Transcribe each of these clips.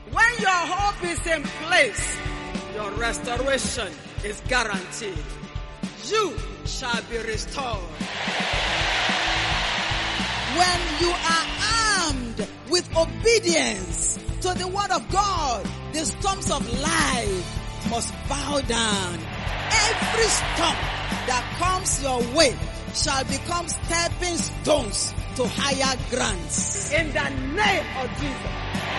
When your hope is in place, your restoration is guaranteed. You shall be restored. When you are armed with obedience to the word of God, the storms of life must bow down. Every storm that comes your way shall become stepping stones to higher grants. In the name of Jesus.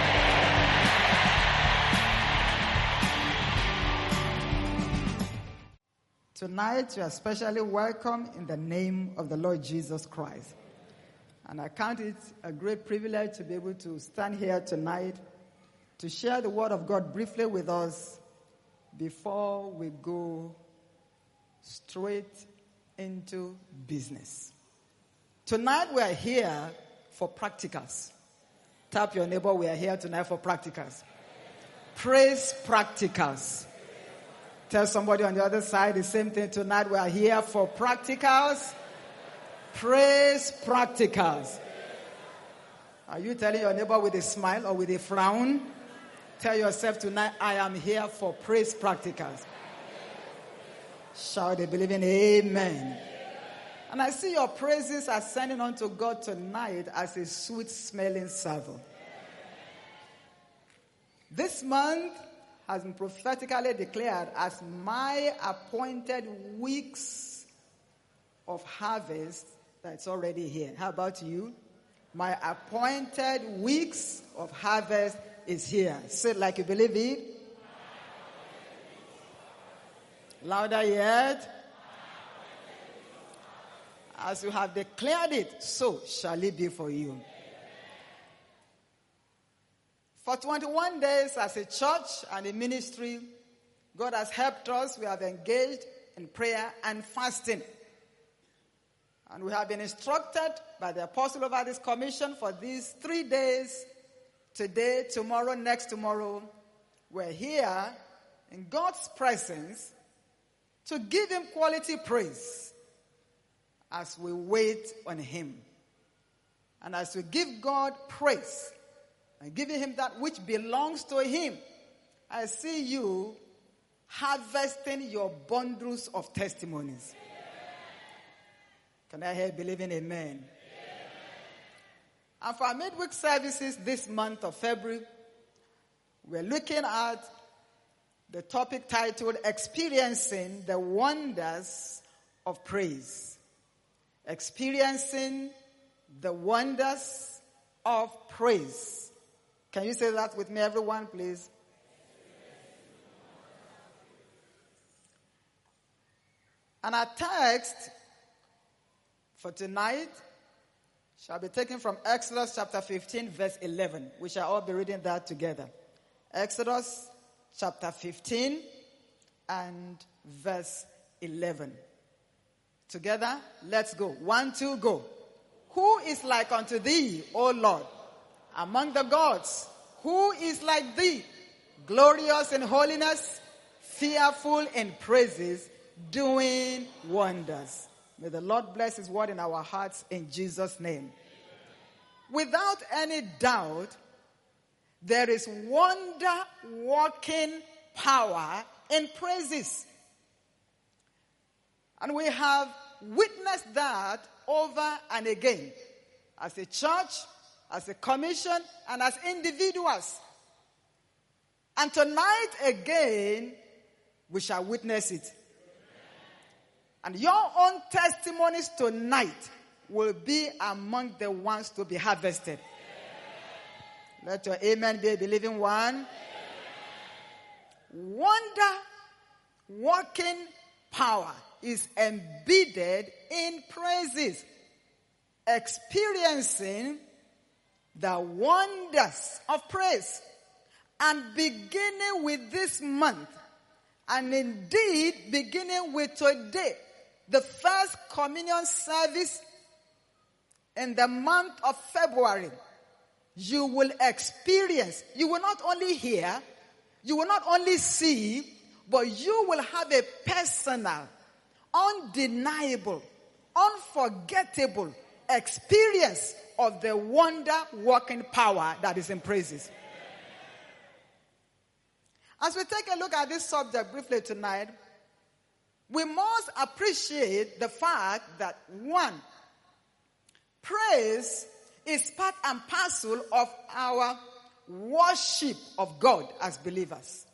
Tonight, you are especially welcome in the name of the Lord Jesus Christ. And I count it a great privilege to be able to stand here tonight to share the word of God briefly with us before we go straight into business. Tonight, we are here for practicals. Tap your neighbor, we are here tonight for practicals. Praise practicals. Tell somebody on the other side the same thing. Tonight we are here for practicals. Praise practicals. Are you telling your neighbor with a smile or with a frown? Tell yourself tonight, I am here for praise practicals. Shout a believing amen. And I see your praises are sending unto God tonight as a sweet smelling savour. This month has been prophetically declared as my appointed weeks of harvest that's already here. How about you? My appointed weeks of harvest is here. Say it like you believe it. Louder yet. As you have declared it, so shall it be for you. For 21 days as a church and a ministry, God has helped us. We have engaged in prayer and fasting. And we have been instructed by the apostle over this commission for these 3 days, today, tomorrow, next tomorrow. We're here in God's presence to give him quality praise as we wait on him. And as we give God praise, and giving him that which belongs to him, I see you harvesting your bundles of testimonies. Can I hear believing amen? And for our midweek services this month of February, we're looking at the topic titled Experiencing the Wonders of Praise. Experiencing the Wonders of Praise. Can you say that with me, everyone, please? And our text for tonight shall be taken from Exodus chapter 15, verse 11. We shall all be reading that together. Exodus chapter 15 and verse 11. Together, let's go. 1, 2, go. Who is like unto thee, O Lord? Among the gods, who is like thee? Glorious in holiness, fearful in praises, doing wonders. May the Lord bless his word in our hearts in Jesus' name. Without any doubt, there is wonder-working power in praises. And we have witnessed that over and again. As a church, as a commission, and as individuals. And tonight again, we shall witness it. And your own testimonies tonight will be among the ones to be harvested. Let your amen be a believing one. Wonder-working power is embedded in praises. Experiencing the wonders of praise. And beginning with this month, and indeed beginning with today, the first communion service in the month of February, you will experience, you will not only hear, you will not only see, but you will have a personal, undeniable, unforgettable experience of the wonder-working power that is in praises. As we take a look at this subject briefly tonight, we must appreciate the fact that, one, praise is part and parcel of our worship of God as believers.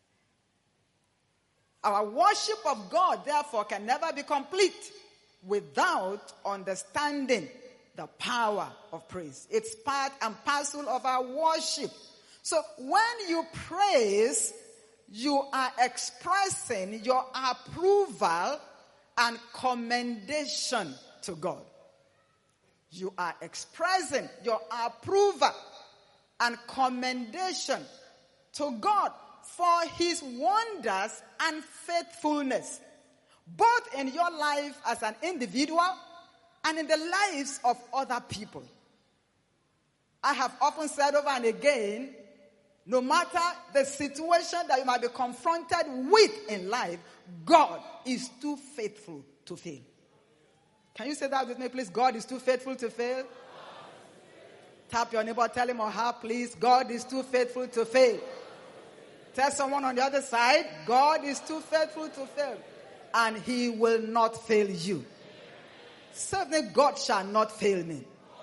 Our worship of God, therefore, can never be complete without understanding the power of praise. It's part and parcel of our worship. So when you praise, you are expressing your approval and commendation to God. You are expressing your approval and commendation to God for his wonders and faithfulness, both in your life as an individual and in the lives of other people. I have often said over and again, no matter the situation that you might be confronted with in life, God is too faithful to fail. Can you say that with me, please? God is too faithful to fail. Tap your neighbor, tell him or her, please. God is too faithful to fail. Tell someone on the other side, God is too faithful to fail. And he will not fail you. Certainly God shall not fail me.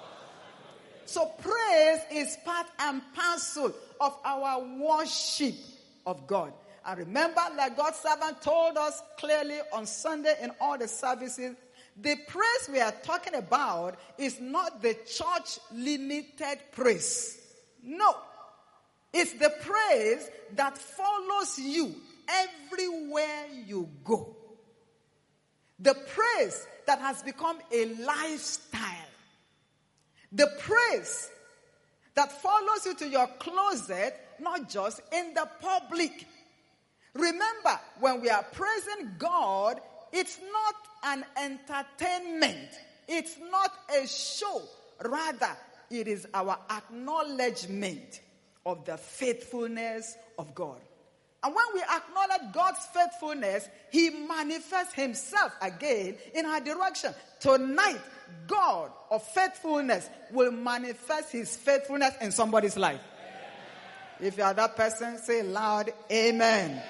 So praise is part and parcel of our worship of God. And remember, like God's servant told us clearly on Sunday in all the services, the praise we are talking about is not the church-limited praise. No. It's the praise that follows you everywhere you go. The praise that has become a lifestyle. The praise that follows you to your closet, not just in the public. Remember, when we are praising God, it's not an entertainment. It's not a show. Rather, it is our acknowledgement of the faithfulness of God. And when we acknowledge God's faithfulness, he manifests himself again in our direction. Tonight, God of faithfulness will manifest his faithfulness in somebody's life. Amen. If you are that person, say loud, amen. Amen.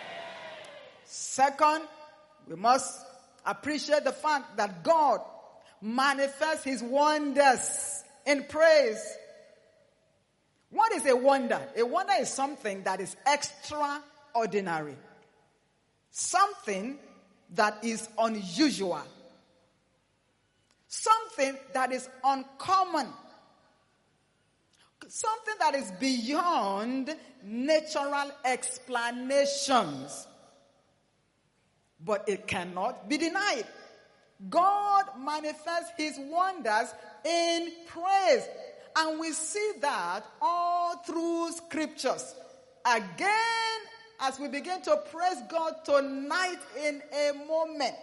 Second, we must appreciate the fact that God manifests his wonders in praise. What is a wonder? A wonder is something that is extraordinary. Something that is unusual. Something that is uncommon. Something that is beyond natural explanations. But it cannot be denied. God manifests his wonders in praise. And we see that all through scriptures. Again, as we begin to praise God tonight in a moment.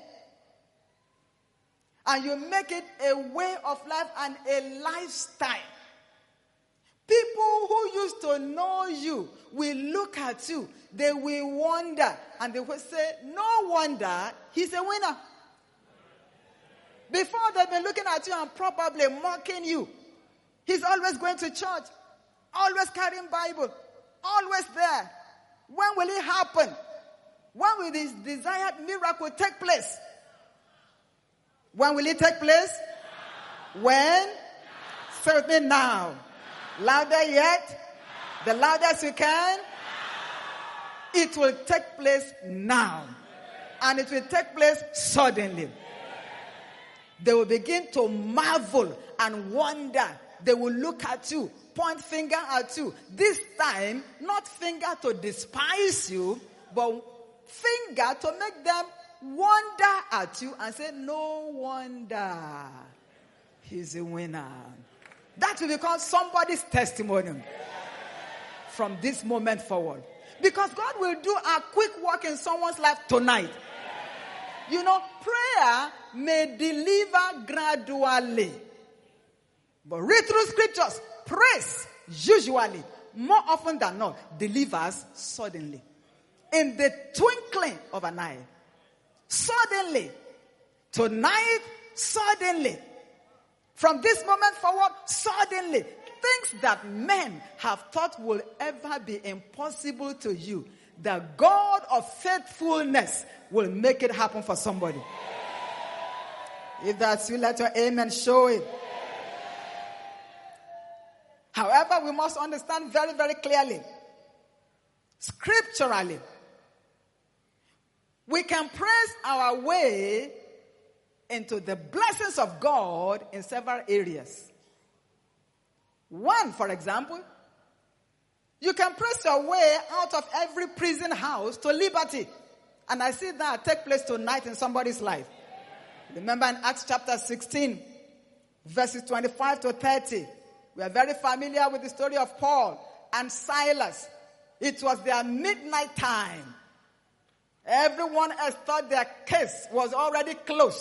And you make it a way of life and a lifestyle. People who used to know you will look at you. They will wonder. And they will say, no wonder he's a winner. Before they've been looking at you and probably mocking you. He's always going to church. Always carrying Bible. Always there. When will it happen? When will this desired miracle take place? When will it take place? When? Say with me now. Louder yet? The loudest you can? It will take place now. And it will take place suddenly. They will begin to marvel and wonder. They will look at you, point finger at you. This time, not finger to despise you, but finger to make them wonder at you and say, no wonder he's a winner. That will become somebody's testimony from this moment forward. Because God will do a quick work in someone's life tonight. You know, prayer may deliver gradually. But read through scriptures, praise usually, more often than not, delivers suddenly. In the twinkling of an eye. Suddenly. Tonight, suddenly. From this moment forward, suddenly. things that men have thought will ever be impossible to you, the God of faithfulness will make it happen for somebody. If that's you, let your amen show it. However, we must understand very, very clearly, scripturally, we can press our way into the blessings of God in several areas. One, for example, you can press your way out of every prison house to liberty. And I see that take place tonight in somebody's life. Remember in Acts chapter 16, verses 25 to 30, we are very familiar with the story of Paul and Silas. It was their midnight time. Everyone else thought their case was already closed.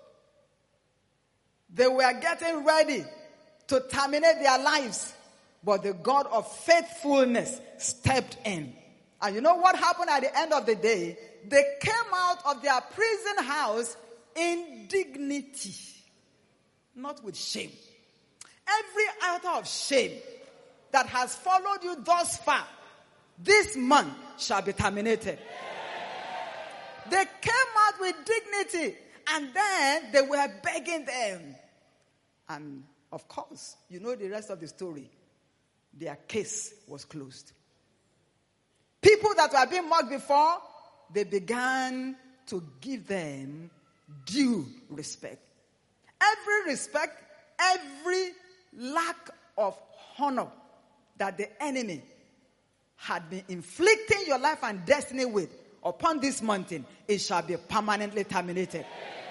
They were getting ready to terminate their lives. But the God of faithfulness stepped in. And you know what happened at the end of the day? They came out of their prison house in dignity, not with shame. Every iota of shame that has followed you thus far, this month shall be terminated. They came out with dignity, and then they were begging them. And of course, you know the rest of the story. Their case was closed. People that were being mocked before, they began to give them due respect. Every respect, every lack of honor that the enemy had been inflicting your life and destiny with upon this mountain, it shall be permanently terminated.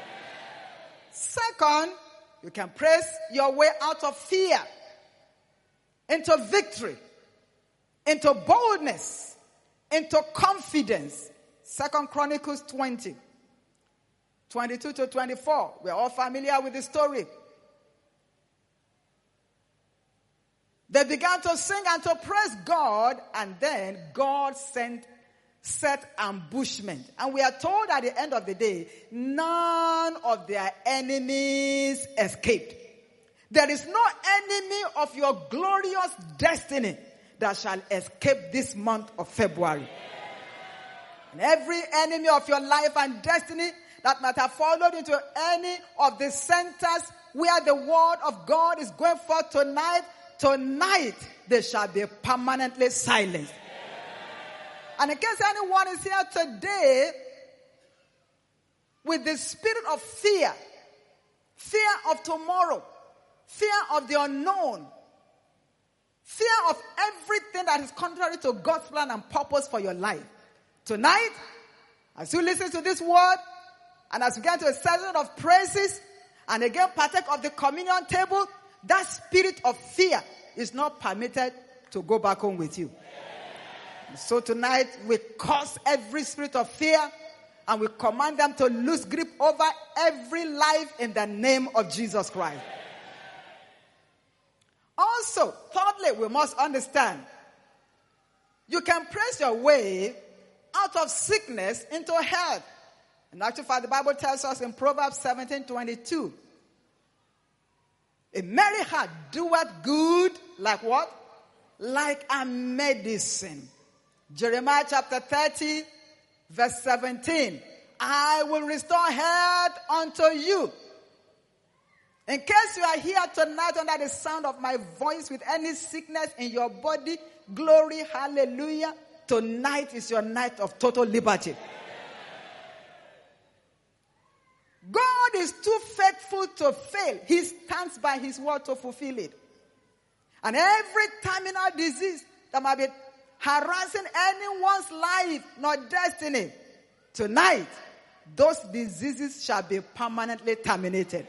Second, you can press your way out of fear into victory, into boldness, into confidence. 2 Chronicles 20, 22 to 24. We're all familiar with the story. They began to sing and to praise God, and then God set ambushment. And we are told at the end of the day, none of their enemies escaped. There is no enemy of your glorious destiny that shall escape this month of February. And every enemy of your life and destiny that might have followed into any of the centers where the word of God is going forth tonight they shall be permanently silenced. And in case anyone is here today with the spirit of fear of tomorrow, fear of the unknown, fear of everything that is contrary to God's plan and purpose for your life, tonight, as you listen to this word, and as you get to a season of praises, and again partake of the communion table, that spirit of fear is not permitted to go back home with you. So tonight, we curse every spirit of fear, and we command them to lose grip over every life in the name of Jesus Christ. Also, thirdly, we must understand, you can press your way out of sickness into health. In actual fact, the Bible tells us in Proverbs 17:22, a merry heart doeth good, like what? Like a medicine. Jeremiah chapter 30, verse 17, I will restore health unto you. In case you are here tonight under the sound of my voice with any sickness in your body, glory, hallelujah, tonight is your night of total liberty. God is too faithful to fail. He stands by his word to fulfill it. And every terminal disease that might be harassing anyone's life, not destiny, tonight, those diseases shall be permanently terminated.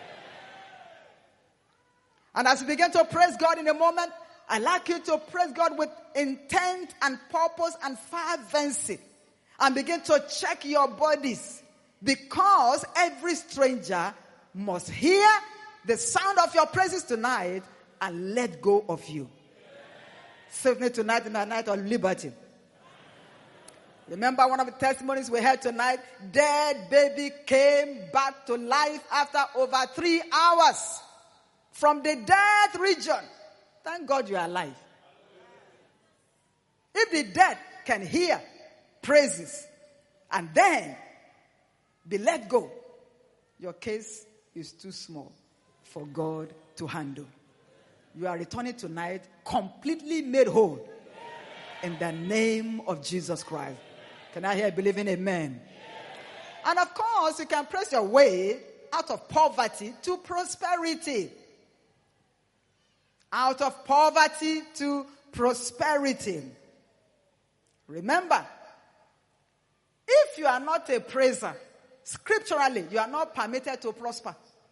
And as you begin to praise God in a moment, I'd like you to praise God with intent and purpose and fervency. And begin to check your bodies. Because every stranger must hear the sound of your praises tonight and let go of you. Save me tonight in the night of liberty. Remember one of the testimonies we heard tonight? Dead baby came back to life after over 3 hours from the death region. thank God you are alive. If the dead can hear praises and then be let go, your case is too small for God to handle. You are returning tonight completely made whole in the name of Jesus Christ. Can I hear believing amen? And of course, you can press your way out of poverty to prosperity. Out of poverty to prosperity. Remember, if you are not a praiser, scripturally, you are not permitted to prosper.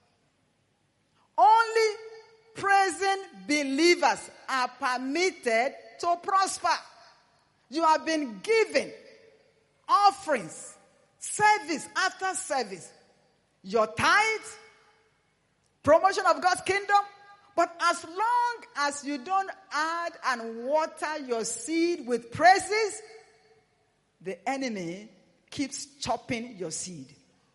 Only praising believers are permitted to prosper. You have been given offerings, service after service, your tithes, promotion of God's kingdom. But as long as you don't add and water your seed with praises, the enemy keeps chopping your seed.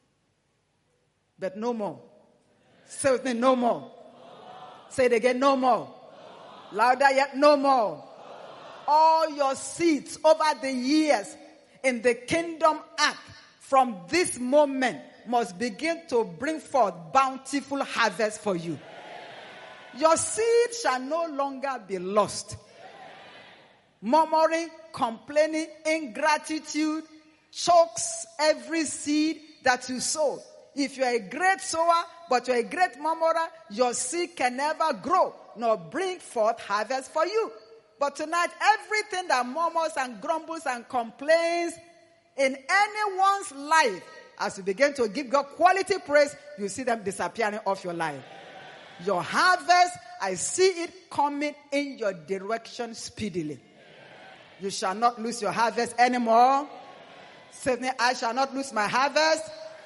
But no more. Say with me, no more. Say it again, no more. Louder yet, no more. All your seeds over the years in the kingdom act from this moment must begin to bring forth bountiful harvest for you. Your seed shall no longer be lost. Murmuring, complaining, ingratitude chokes every seed that you sow. If you're a great sower, but you're a great murmurer, your seed can never grow nor bring forth harvest for you. But tonight, everything that murmurs and grumbles and complains in anyone's life, as you begin to give God quality praise, you see them disappearing off your life. Your harvest, I see it coming in your direction speedily. You shall not lose your harvest anymore. Say it, I shall not lose my harvest.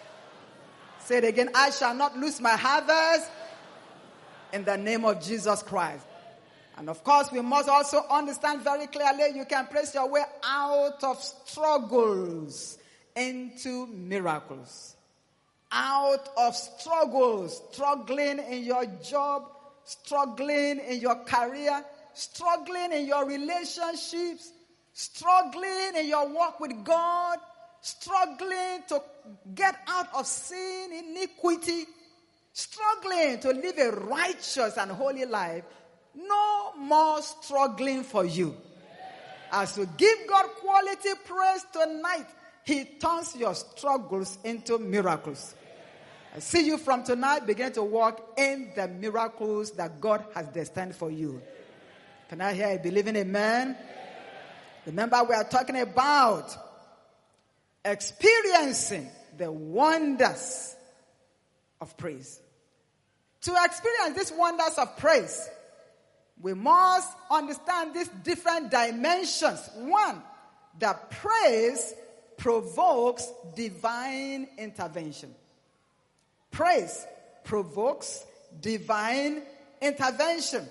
Say it again, I shall not lose my harvest. In the name of Jesus Christ. And of course, we must also understand very clearly, you can place your way out of struggles into miracles. Out of struggles, struggling in your job, struggling in your career, struggling in your relationships, struggling in your walk with God, struggling to get out of sin, iniquity, struggling to live a righteous and holy life. No more struggling for you. As you give God quality praise tonight, He turns your struggles into miracles. I see you from tonight begin to walk in the miracles that God has destined for you. Can I hear a believing amen? Remember, we are talking about experiencing the wonders of praise. To experience these wonders of praise, we must understand these different dimensions. One, that praise provokes divine intervention. Praise provokes divine intervention.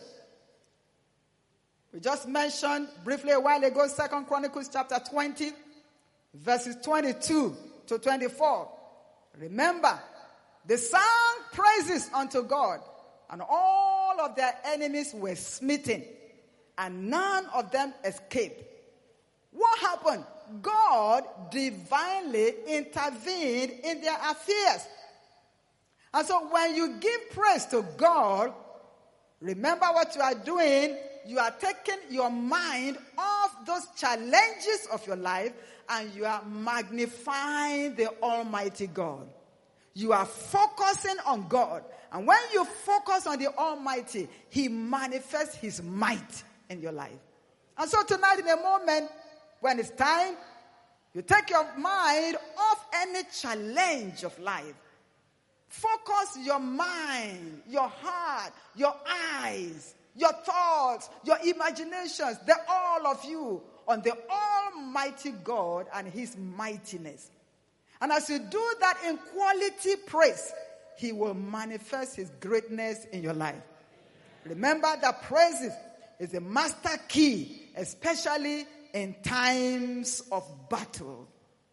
We just mentioned briefly a while ago, 2 Chronicles chapter 20, verses 22 to 24. Remember, they sang praises unto God, and all of their enemies were smitten, and none of them escaped. What happened? God divinely intervened in their affairs. And so when you give praise to God, remember what you are doing. You are taking your mind off those challenges of your life and you are magnifying the Almighty God. You are focusing on God. And when you focus on the Almighty, He manifests His might in your life. And so tonight, in a moment, when it's time, you take your mind off any challenge of life. Focus your mind, your heart, your eyes, your thoughts, your imaginations, all of you, on the Almighty God and His mightiness. And as you do that in quality praise, He will manifest His greatness in your life. Remember that praise is a master key, especially in times of battle.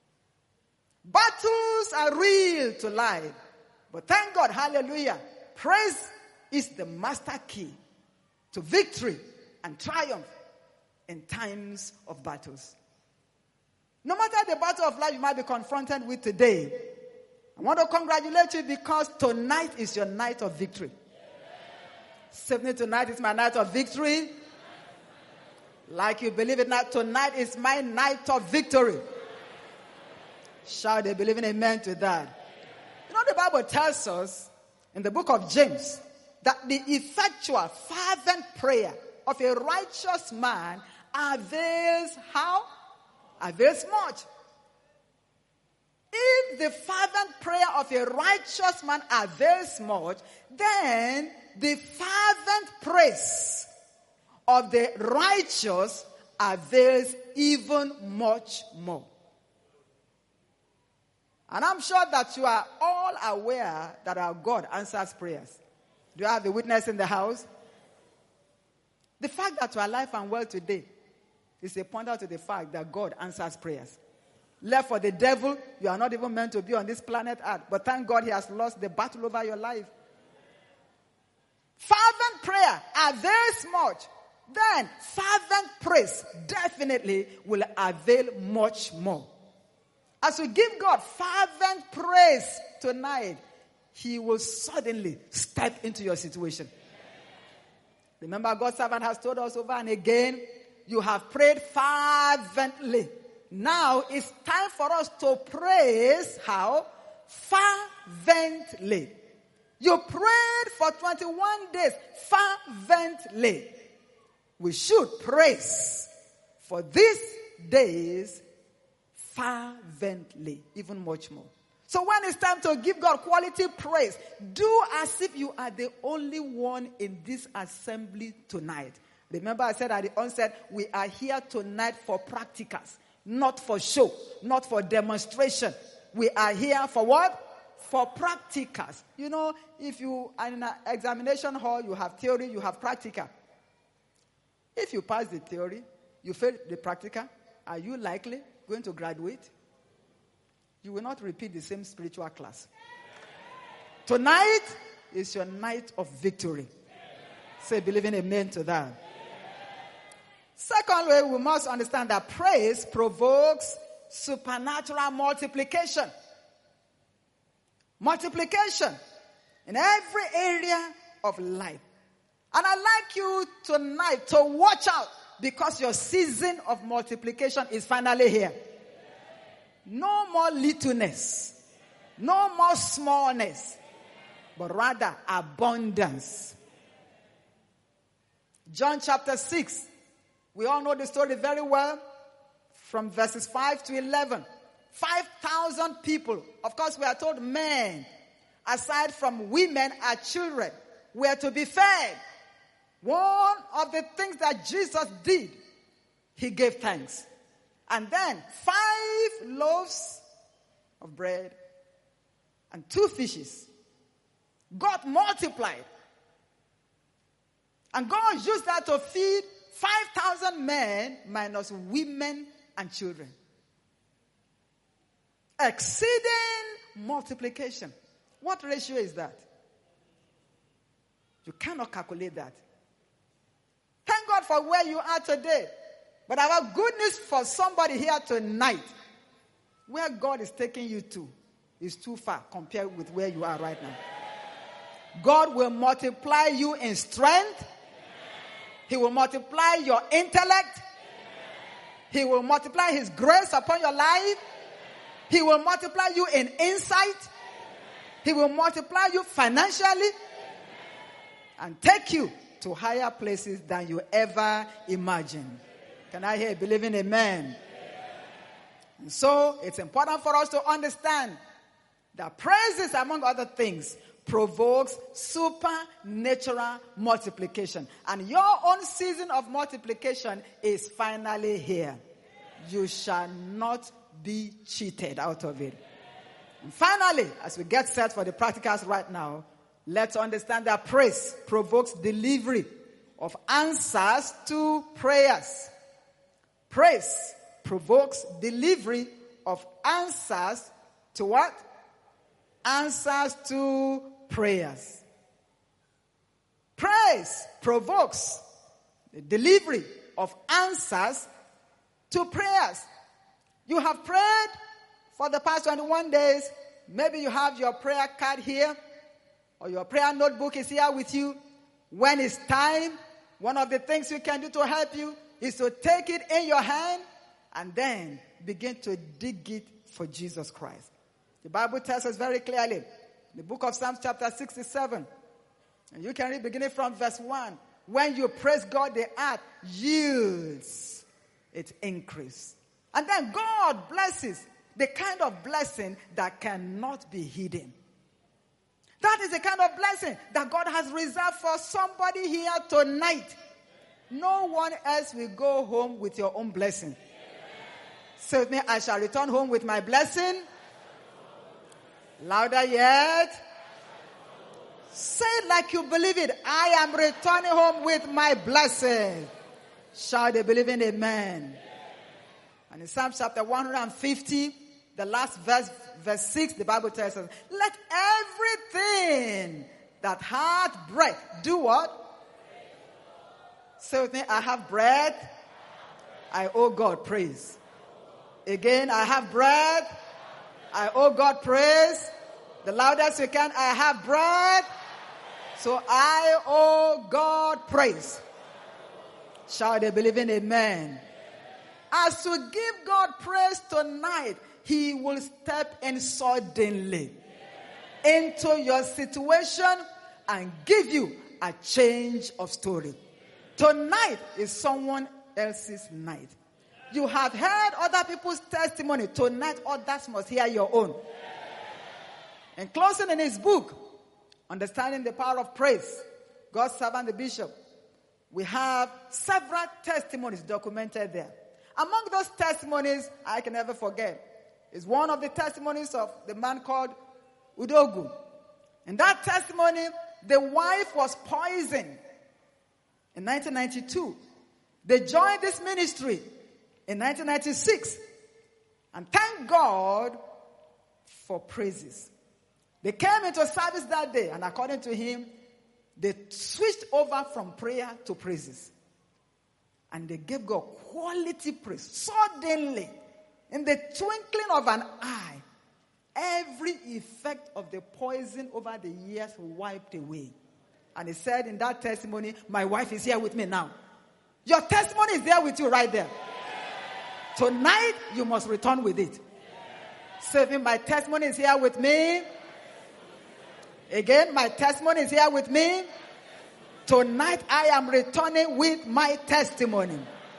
Battles are real to life. But thank God, hallelujah, praise is the master key to victory and triumph in times of battles. No matter the battle of life you might be confronted with today, I want to congratulate you because tonight is your night of victory. Certainly tonight is my night of victory. Like you believe it not, tonight is my night of victory. Shout a believing amen to that. You know, the Bible tells us in the book of James that the effectual, fervent prayer of a righteous man avails how? Avails much. If the fervent prayer of a righteous man avails much, then the fervent praise of the righteous avails even much more. And I'm sure that you are all aware that our God answers prayers. Do you have a witness in the house? The fact that you are alive and well today is a pointer to the fact that God answers prayers. Left for the devil, you are not even meant to be on this planet Earth. But thank God he has lost the battle over your life. Fervent prayer avails much. Then fervent praise definitely will avail much more. As we give God fervent praise tonight, he will suddenly step into your situation. Remember, God's servant has told us over and again, you have prayed fervently. Now it's time for us to praise how? Fervently. You prayed for 21 days fervently. We should praise for these days fervently, even much more. So when it's time to give God quality praise, do as if you are the only one in this assembly tonight. Remember I said at the onset, we are here tonight for practicals, not for show, not for demonstration. We are here for what? For practicals. You know, if you are in an examination hall, you have theory, you have practical. If you pass the theory, you fail the practical, are you likely going to graduate? You will not repeat the same spiritual class. Tonight is your night of victory. Say, believing amen to that. Secondly, we must understand that praise provokes supernatural multiplication. Multiplication in every area of life. And I'd like you tonight to watch out because your season of multiplication is finally here. No more littleness. No more smallness. But rather abundance. John chapter 6. We all know the story very well. From verses 5 to 11. 5,000 people. Of course, we are told men, aside from women and children, were to be fed. One of the things that Jesus did, he gave thanks. And then 5 loaves of bread and 2 fishes got multiplied. And God used that to feed 5,000 men minus women and children. Exceeding multiplication. What ratio is that? You cannot calculate that. Thank God for where you are today. But I have good news for somebody here tonight. Where God is taking you to is too far compared with where you are right now. God will multiply you in strength. He will multiply your intellect. He will multiply his grace upon your life. He will multiply you in insight. He will multiply you financially. And take you to higher places than you ever imagined. Can I hear a believing amen? And so it's important for us to understand that praises, among other things, provokes supernatural multiplication. And your own season of multiplication is finally here. You shall not be cheated out of it. And finally, as we get set for the practicals right now, let's understand that praise provokes delivery of answers to prayers. Praise provokes delivery of answers to what? Answers to prayers. Praise provokes the delivery of answers to prayers. You have prayed for the past 21 days. Maybe you have your prayer card here, or your prayer notebook is here with you. When it's time, one of the things you can do to help you is to take it in your hand and then begin to dig it for Jesus Christ. The Bible tells us very clearly, in the book of Psalms chapter 67, and you can read beginning from verse 1, when you praise God, the earth yields its increase. And then God blesses, the kind of blessing that cannot be hidden. That is the kind of blessing that God has reserved for somebody here tonight. No one else will go home with your own blessing. Say with me, I shall return home with my blessing. Louder yet. Say it like you believe it. I am returning home with my blessing. Shout a believing amen. And in Psalm chapter 150, the last verse 6, the Bible tells us, let everything that hath breath do what? Say with me, I have breath. I owe God praise. Again, I have breath. I owe God praise. The loudest you can, I have breath. So I owe God praise. Shout a believing amen. As you give God praise tonight, He will step in suddenly into your situation and give you a change of story. Tonight is someone else's night. You have heard other people's testimony. Tonight, others must hear your own. In closing in his book, Understanding the Power of Praise, God's Servant the Bishop, we have several testimonies documented there. Among those testimonies, I can never forget, is one of the testimonies of the man called Udogu. In that testimony, the wife was poisoned in 1992. They joined this ministry in 1996. And thank God for praises. They came into service that day, and according to him, they switched over from prayer to praises. And they gave God quality praise. Suddenly, in the twinkling of an eye, every effect of the poison over the years wiped away. And he said in that testimony, my wife is here with me now. Your testimony is there with you right there. Tonight, you must return with it. Say, my testimony is here with me. Again, my testimony is here with me. Tonight, I am returning with my testimony.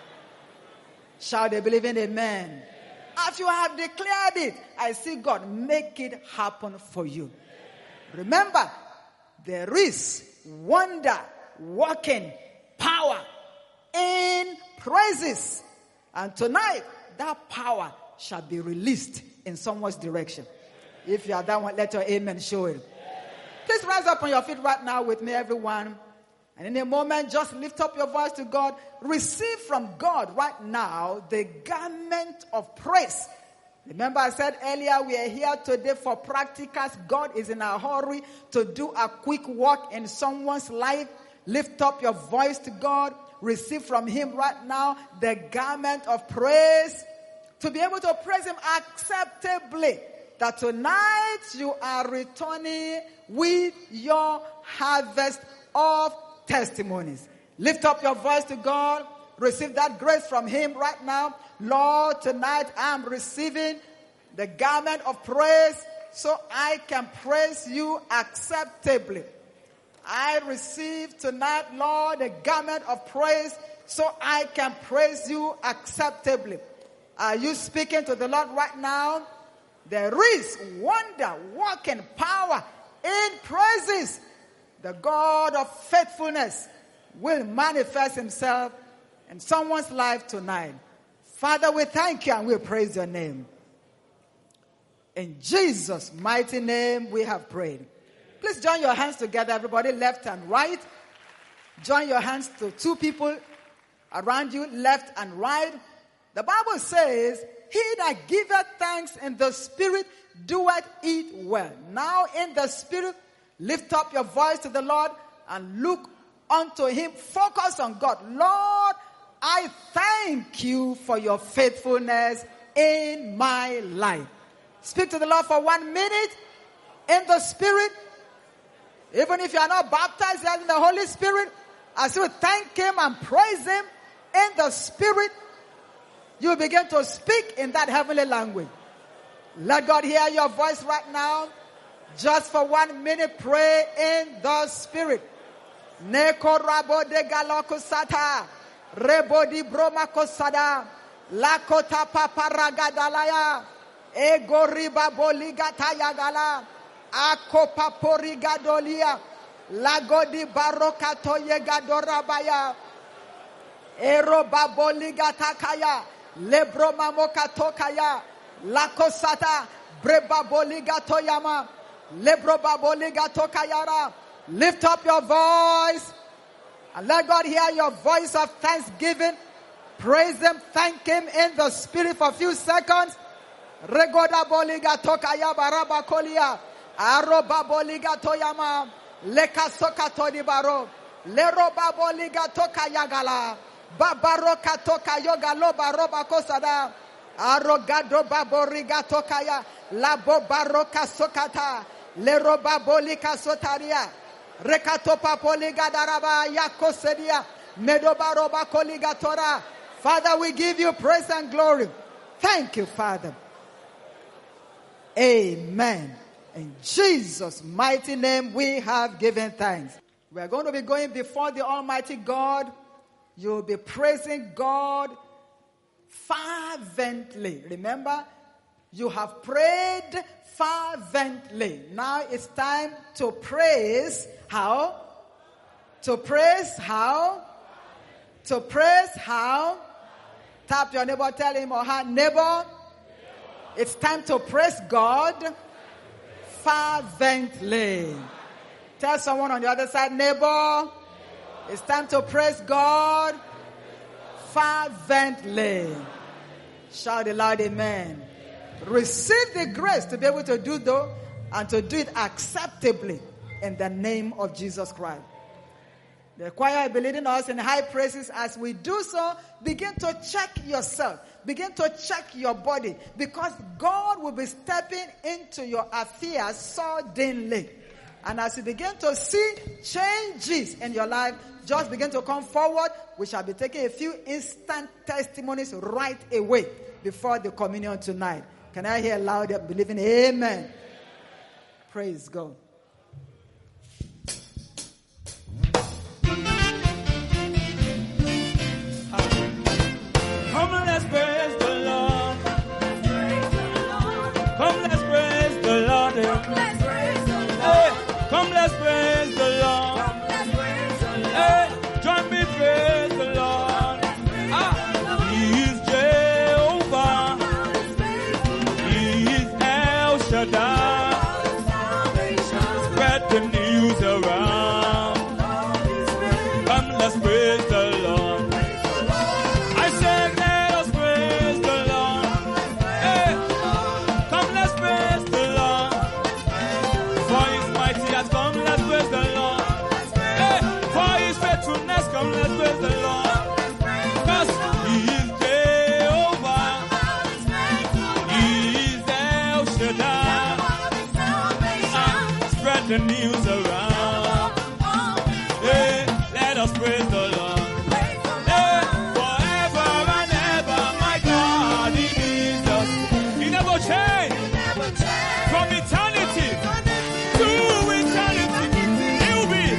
Shout a believing amen. As you have declared it, I see God make it happen for you. Remember, there is wonder, working power in praises. And tonight, that power shall be released in someone's direction. If you are that one, let your amen show it. Please rise up on your feet right now with me, everyone. And in a moment, just lift up your voice to God. Receive from God right now the garment of praise. Remember I said earlier, we are here today for practicals. God is in a hurry to do a quick work in someone's life. Lift up your voice to God. Receive from Him right now the garment of praise. To be able to praise Him acceptably. That tonight you are returning with your harvest of testimonies. Lift up your voice to God. Receive that grace from Him right now. Lord, tonight I'm receiving the garment of praise so I can praise you acceptably. I receive tonight, Lord, the garment of praise so I can praise you acceptably. Are you speaking to the Lord right now? There is wonder, working power in praises. The God of faithfulness will manifest Himself in someone's life tonight. Father, we thank you and we praise your name. In Jesus' mighty name we have prayed. Please join your hands together, everybody, left and right. Join your hands to two people around you, left and right. The Bible says, he that giveth thanks in the Spirit doeth it well. Now in the Spirit, lift up your voice to the Lord and look unto him. Focus on God. Lord, I thank you for your faithfulness in my life. Speak to the Lord for 1 minute in the Spirit. Even if you are not baptized yet in the Holy Spirit, as you thank him and praise him in the Spirit, you begin to speak in that heavenly language. Let God hear your voice right now. Just for 1 minute, pray in the Spirit. Neko rabo de galoko sata. Rebo di broma kosada. Lakota paparagadalaya. Ego riba boligata yagala. Ako paporigadolia. Lagodi barokato yegadorabaya. Ero baboligata kaya. Lebro mamokato kaya. Lakosata. Breba boligato yama. Lebro baboligato kayara. Lift up your voice and let God hear your voice of thanksgiving. Praise him, thank him in the Spirit for a few seconds. Regoda boliga tokaya baraba kolia. Aroba boliga toyama. Leka sokato di baro. Leroba boliga tokaya gala. Babaroka tokayoga loba roba kosada. Arogado baboriga tokaya. Labo baroka sokata. Leroba bolika sotaria. Rekatopa poliga daraba yakosedia. Medobaroba koliga tora. Father, we give you praise and glory. Thank you, Father. Amen. In Jesus' mighty name we have given thanks. We are going to be going before the Almighty God. You'll be praising God fervently. Remember, you have prayed fervently. Now it's time to praise how? To praise how? To praise how? Tap your neighbor, tell him or her, neighbor, it's time to praise God fervently. Tell someone on the other side, neighbor, it's time to praise God fervently. Shout aloud, amen. Receive the grace to be able to do though and to do it acceptably in the name of Jesus Christ. The choir will be leading us in high praises. As we do so, begin to check yourself. Begin to check your body, because God will be stepping into your affairs suddenly. And as you begin to see changes in your life, just begin to come forward. We shall be taking a few instant testimonies right away before the communion tonight. Can I hear louder believing amen? Praise God. Come, let's praise the Lord. Come, let's praise the Lord. Hey, come, let's praise the Lord. Hey, join me, praise the Lord. He is Jehovah. He is El Shaddai. Spread the news around. Come, let's praise the Lord. I said, let us praise the Lord. Hey, come, let's praise the Lord. For his mighty has come, let's praise the Lord. Hey, for his faithfulness, come, let's praise the Lord. Because he is Jehovah. He is El Shaddai. Spread the news around. Hey, let us praise the Lord. From eternity to eternity, he will be.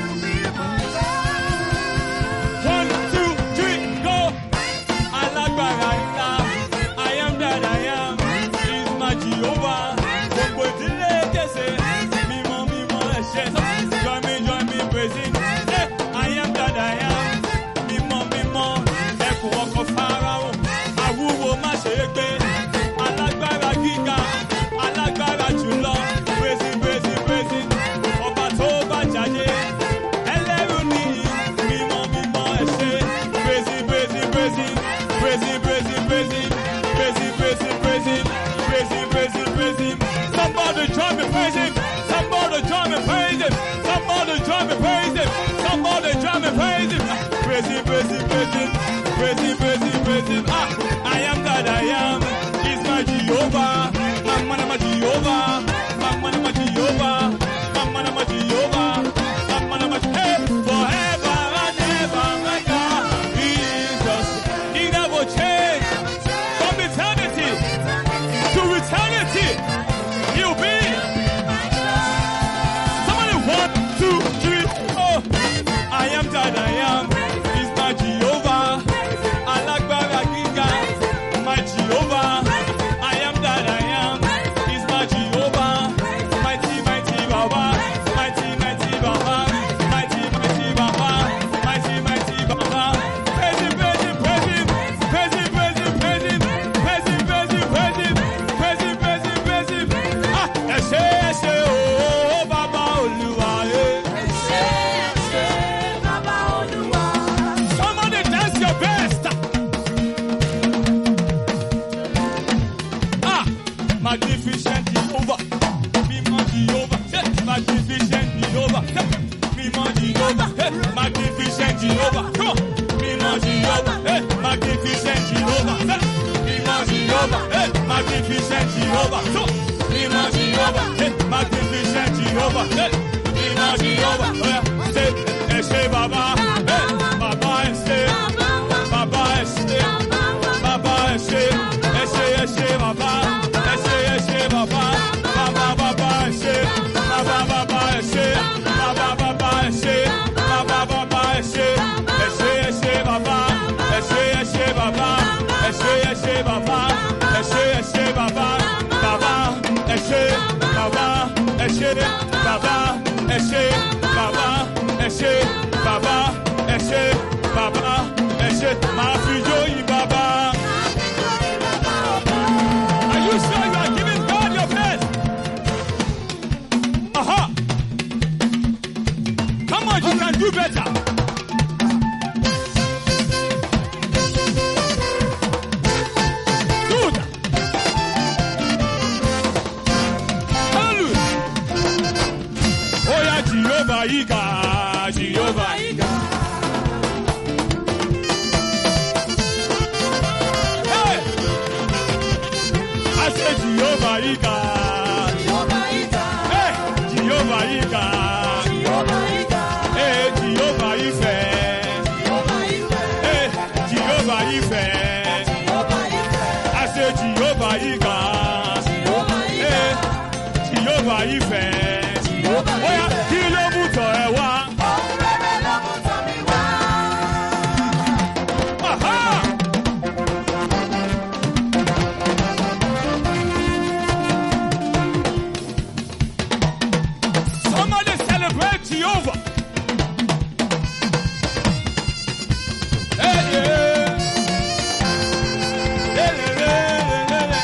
1, 2, 3, go. Alagbara ńlá, I am that I am. He's my Jehovah. Gbogbo ìdílé kése, mímọ́ mímọ́ ẹ̀ṣẹ̀. Join me praising. Hey, I am that I am. Mímọ́ mímọ́ ẹkùn ọkọ̀ Fáráò. Àwúwo má ṣe é gbé. Alágbára gíga. Alágbára jùlọ, praising, praising, praising, ọba tó bá jáde, ẹlẹ́rù ni mímọ́ mímọ́ ẹ̀ṣẹ̀, praising, praising, praising, praising, praising, praising, praising, praising, praising, praising, praising, praising. Somebody join me praising, Somebody join me, praise him. Somebody join me, praise him. Somebody join me, praise him. Praise him, praise him, praise him. Praise him, praise him, praise him. I am that I am. He's my Jehovah. My Jehovah. My Jehovah. My Jehovah. Hey, forever and ever, my God. Jesus, he never changed. From eternity to eternity, he'll be. Somebody 1, 2, 3, oh. I am that I am. He's my Jehovah. Alagbara Giga, my Jehovah. I am that I am. He's my Jehovah. Mighty, mighty Baba. Mighty, mighty Baba. Mighty, mighty Baba. Mighty, mighty Baba. Praise him, praise him, praise him. Praise him, praise him, praise him. Praise him, praise him, praise him. Praise him, praise him, praise him. Eshe, oh, Baba Oluwa, Eshe, Baba Oluwa. Somebody dance your best. Magnificent Jehovah. Mimo Jehovah. Magnificent Jehovah. Mimo Jehovah. Magnificent Jehovah. Come on. Mimo Jehovah. Magnificent Jehovah. Mimo Jehovah. Magnificent Jehovah. Mimo Jehovah. Magnificent Jehovah. Mimo Jehovah. Say, Eshe Baba. Baba Eshe. Baba Eshe. Baba Eshe. Eshe Baba. Eshe Baba. Baba Baba Eshe. Baba Baba Eshe. Baba Baba Eshe. Baba Baba Eshe. Eshe Baba. Eshe Baba. Eshe Baba. Eshe Baba. Baba Eshe. Baba Eshe. Baba Eshe. Baba Eshe. Baba Eshe. Baba Eshe. Mafijoyi Baba. Are you sure you are giving God your best? Aha! Come on, you can do better. Good. Hallelujah. Oh yeah, Jehovah Ika, Jehovah Ika. Hey! I said Jehovah Ika. Jehovah Ika. Hey! Jehovah Ika. Jehovah Ika. Hey! Jehovah Ife. Jehovah Ika. Hey! Jehovah Ife. Jehovah Ika. I said Jehovah Ika. Jehovah Ika. Hey! Jehovah Ife. Jehovah Oh yeah, Ika. kí ló mú tọ̀ ẹ́ wá? Ohun rere ló mú tọ̀ mí wá. Aha! Somebody celebrate Jehovah. Hey, yeah. Hey, le, le, le, le, le.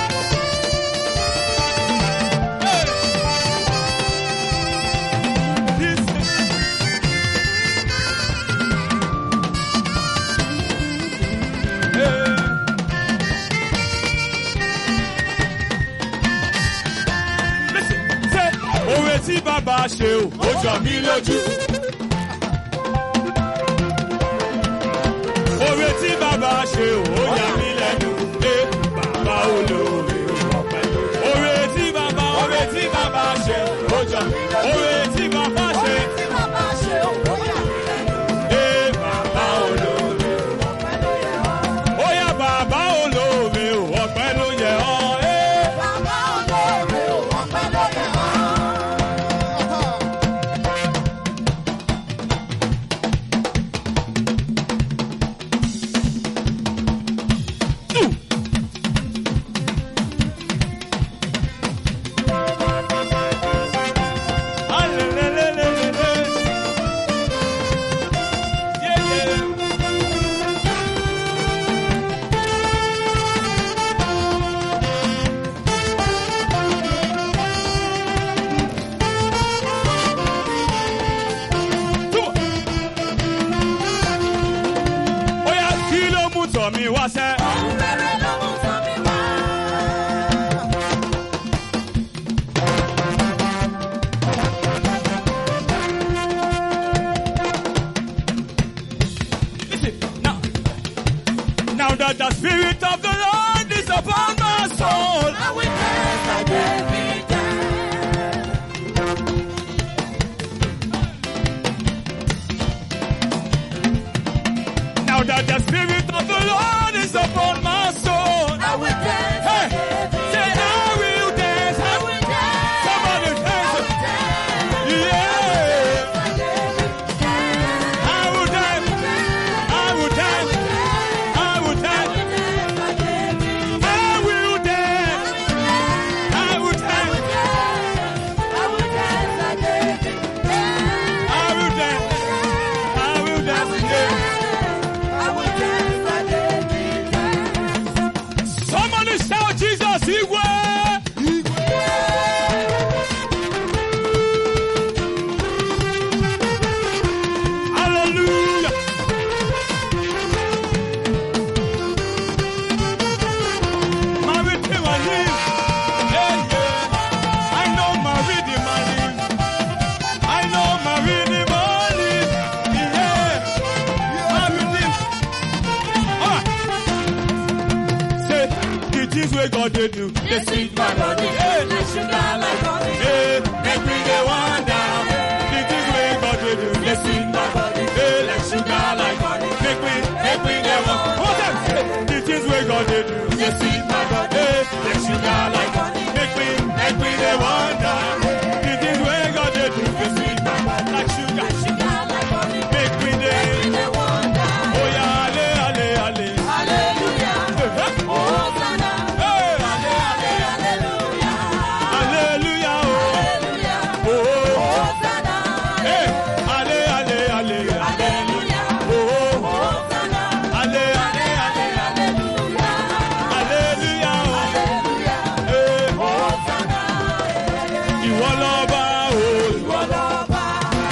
Hey. This Hey. Listen, say, òwe tí bàbá ṣe o, ó jọ mí lójú. Òwe tí bàbá ṣe o, ó yà mí lẹ́nu. Bàbá olóore ọpẹ́. Òwe tí bàbá ṣe o, ó jọ mí lójú. Òwe tí bàbá ṣe. Tí bàbá ṣe ó yà mí lẹ́nu. Bàbá olóore. Ọpẹ́ ló yẹ ọ́. Ó yá bàbá olóore ọpẹ́ ló yẹ ọ́. Bàbá olóore ó, ọpẹ́ ló yẹ ọ́. Somebody shout Jesus, Igwe. Hallelujah. Married him and live. Yeah, yeah. I know married him and live. I know married him and live. Yeah. Married him. Alright. Say, the things we God did do. They sweet my body. Hey. Like sugar, like honey. Hey. Make me the one down. The things we God did do. They sweet my body. Hey. Like sugar, like honey. Make me the one. What them? The things we God did do. They sweet my body. Hey. Like sugar, like honey. Make me the one down. The things we God did do. They sweet my body. Like sugar, Like honey. make me the. The one down. Oh yeah, ale, ale, ale. Hallelujah. Hosanna. Hey. Hallelujah. Hallelujah, oh. Hallelujah. Oh, Hosanna. hey, ale, ale, ale. Hallelujah. Oh, Hosanna. ale, ale, ale. Hallelujah. Hallelujah, oh. Hallelujah. Hey, Hosanna. ìwọ lọ́ba, oh. Ìwọ lọ́ba.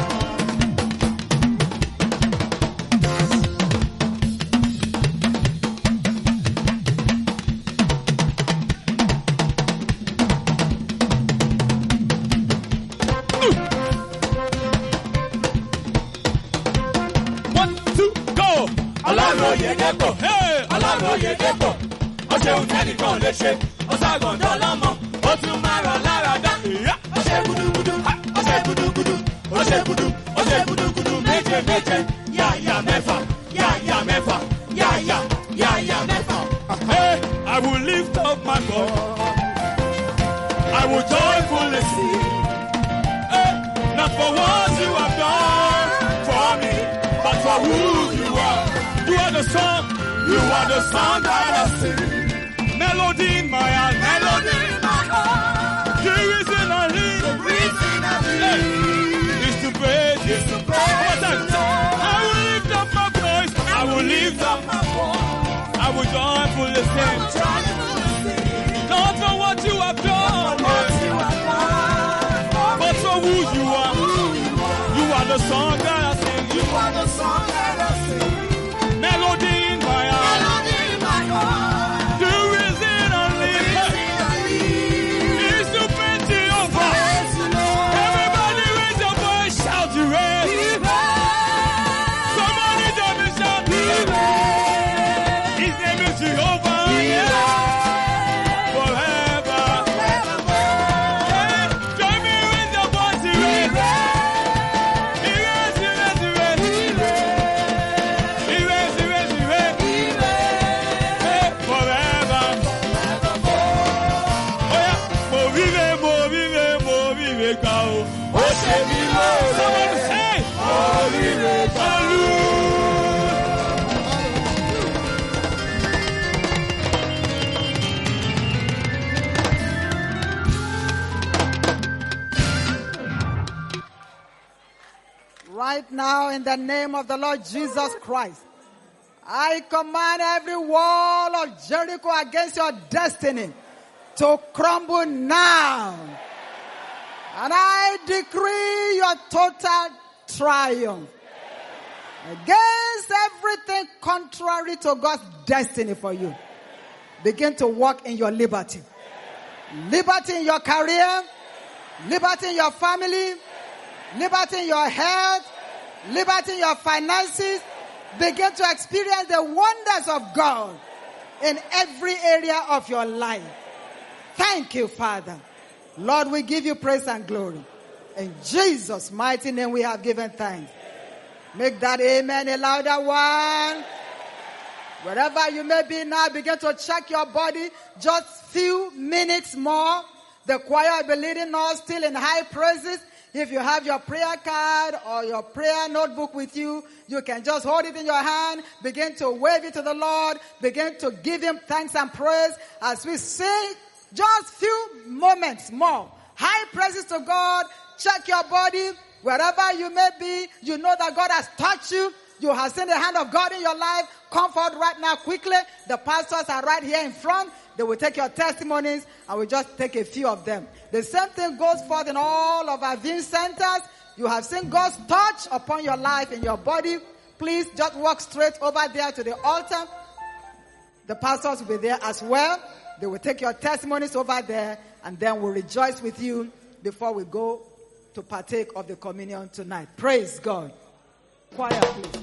One, two, go. Ọlọ́run Oyèdépò. Hey, Ọlọ́run Oyèdépò. Ó ṣe ohun tẹ́nìkan ò lè ṣe. Ó ságàndọ́ lọ́mọ. Ó tún máa rọ̀ lára dá. yeah. Ó ṣe gudugudu. Ó ṣe gudugudu. Ó ṣe gudu. Ó ṣe gudugudu. Méje méje. Yáyà mẹ́fà. Yáyà mẹ́fà. Yáyà mẹ́fà. Hey, I will lift up my voice. I will joyfully sing. Hey, not for what you have done for me, but for who you are. You are the song. You are the song that I sing. Melody in my heart. Melody. Melody in my heart. The reason I live. The reason I Hey, live is to praise you. is to praise One more time. the Lord. I will lift up my voice. I will lift up. my voice. I will joyfully sing. Joyfully sing. Not for what you have done, What you have done for but me. for who you are. Who you are. You are the song that I sing. You are the song that I sing. Melody in my heart. Melody in my heart. The reason I live Reason I live is to praise Jehovah. praise the Lord. Everybody raise your voice, shout you raise. Somebody don't be shout. His name is Jehovah. Forever. Hey, join me with your voice, he raise. He raise, he raise, he raise. He raise, he raise, he raise. Hey, forever. Oh yeah, mo vive, ka o. Ó ṣe mí lóore. Somebody say, hallelujah. Right now, in the name of the Lord Jesus Christ, I command every wall of Jericho against your destiny to crumble now. And I decree your total triumph against everything contrary to God's destiny for you. Begin to walk in your liberty. Liberty in your career, liberty in your family, liberty in your health, liberty in your finances. Begin to experience the wonders of God in every area of your life. Thank you, Father. Lord, we give you praise and glory. In Jesus' mighty name we have given thanks. Make that amen a louder one. Wherever you may be now, begin to check your body. Just few minutes more. The choir will be leading us still in high praises. If you have your prayer card or your prayer notebook with you, you can just hold it in your hand. Begin to wave it to the Lord. Begin to give him thanks and praise as we sing just few moments more. High praises to God. Check your body. Wherever you may be, you know that God has touched you. You have seen the hand of God in your life. Come forward right now quickly. The pastors are right here in front. They will take your testimonies, and we'll just take a few of them. The same thing goes forth in all of our viewing centers. You have seen God's touch upon your life and your body. Please just walk straight over there to the altar. The pastors will be there as well. They will take your testimonies over there, and then we'll rejoice with you before we go to partake of the communion tonight. Praise God. Choir, please.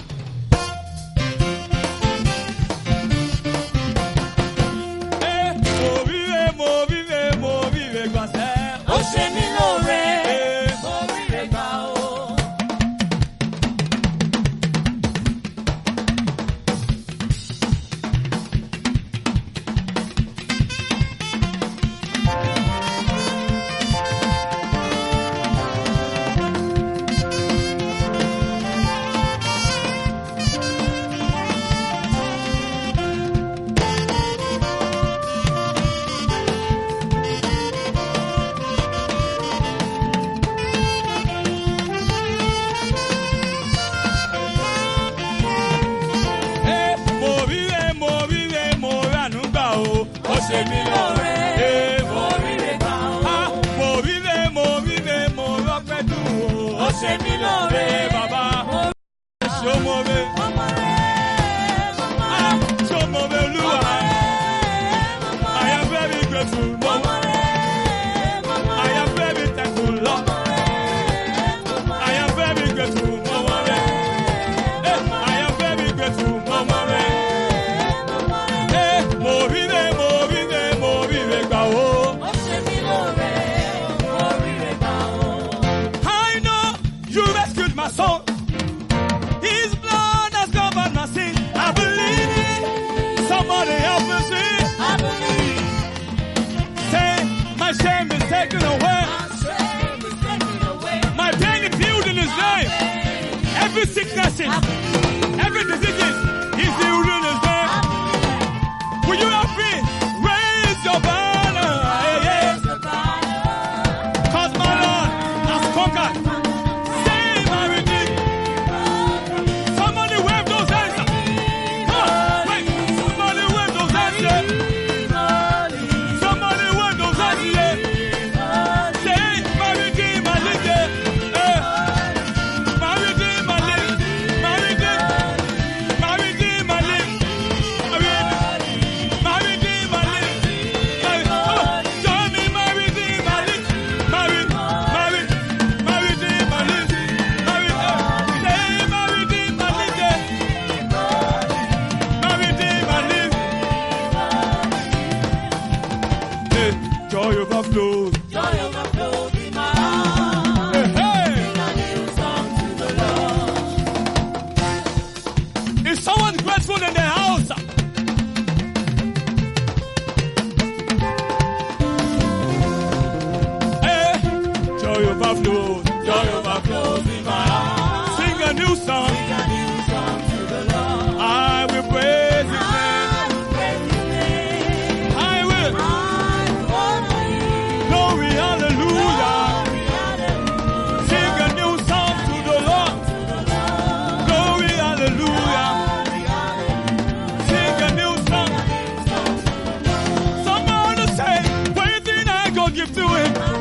Every disease, he's healed in his name. Will you help me? Raise your banner. Cause my Lord has conquered. Say my redeemer. Somebody wave those hands. Come on, wait. Somebody wave those hands. Somebody wave those hands. Say my redeemer lives there. My redeemer lives. My redeemer lives. My redeemer lives. Join me, my redeemer lives. My redeemer lives. Say my redeemer lives there. My redeemer lives. Hey, joy overflows. Joy overflows in my heart. Hey, hey. Sing a new song to the Lord. Is someone grateful in the house? Hey, joy overflows. Joy overflows in my heart. Sing a new song. Sing a new song to the Lord. I will praise His name. I will praise His name. I will. I will honor Him. Glory, hallelujah. Glory, hallelujah. Sing a new song to the Lord. Glory, hallelujah. Glory, hallelujah. Sing a new song. Somebody say, waiting I go give to Him.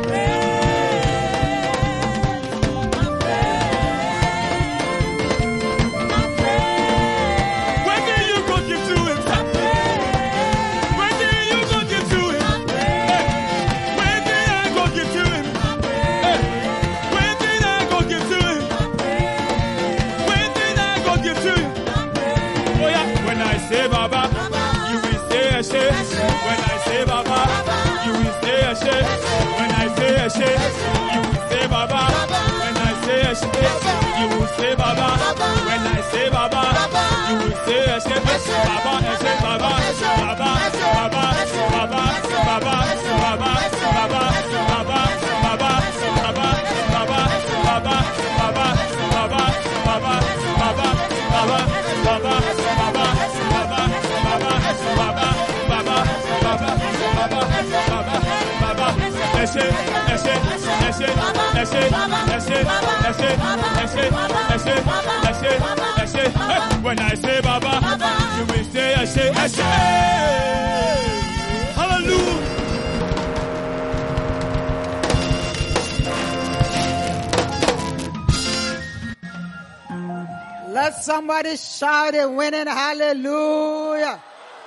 When did you go give to Him? When did you go give to Him? When did I go give to Him? When did I go give to Him? When did I go give to Him? Oh yeah, when I say Baba, you will say Ashe. When I say Baba, you will say Ashe. When I say Ashe, you will say Baba. When I say Ashe, you will say Baba. When I say Baba, you will say Ashe. Baba, Ashe, Baba, Baba, Baba, Baba, Baba, Baba, Baba, Baba, Baba, Baba, Baba, Baba, Baba, Baba, Baba, Baba, Baba, Ashe, Ashe, Ashe, Ashe, Ashe, Ashe, Ashe, Ashe, Ashe. When I say Baba, you will say Ashe, Ashe. Somebody shout a winning hallelujah.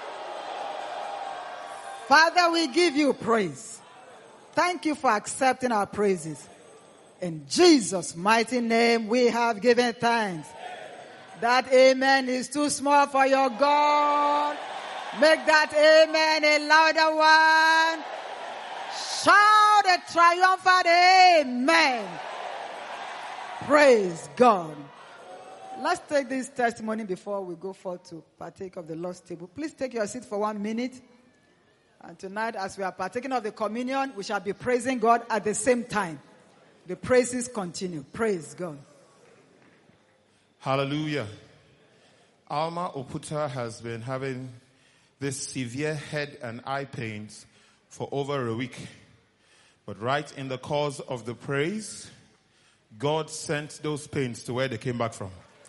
Father, we give you praise. Thank you for accepting our praises. In Jesus' mighty name, we have given thanks. That amen is too small for your God. Make that amen a louder one. Shout a triumphant amen. Praise God. Let's take this testimony before we go forth to partake of the Lord's table. Please take your seat for 1 minute. And tonight, as we are partaking of the communion, we shall be praising God at the same time. The praises continue. Praise God. Hallelujah. Alma Oputa has been having this severe head and eye pains for over a week. But right in the course of the praise, God sent those pains to where they came back from.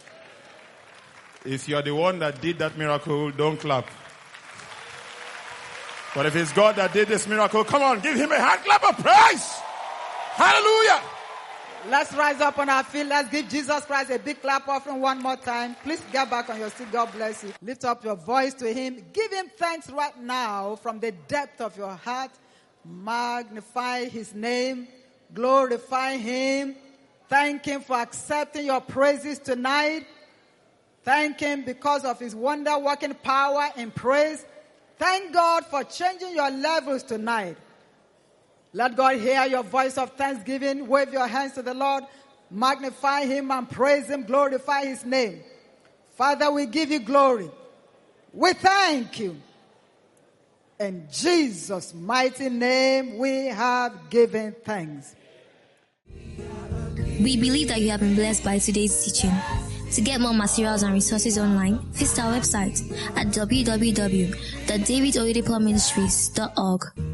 If you're the one that did that miracle, don't clap. But if it's God that did this miracle, come on, give him a hand clap of praise. Hallelujah. Let's rise up on our feet. Let's give Jesus Christ a big clap offering one more time. Please get back on your seat. God bless you. Lift up your voice to him. Give him thanks right now from the depth of your heart. Magnify his name. Glorify him. Thank him for accepting your praises tonight. Thank him because of his wonder-working power in praise. Thank God for changing your levels tonight. Let God hear your voice of thanksgiving. Wave your hands to the Lord. Magnify him and praise him. Glorify his name. Father, we give you glory. We thank you. In Jesus' mighty name, we have given thanks. We believe that you have been blessed by today's teaching. To get more materials and resources online, visit our website at www.davidoyedepoministries.org.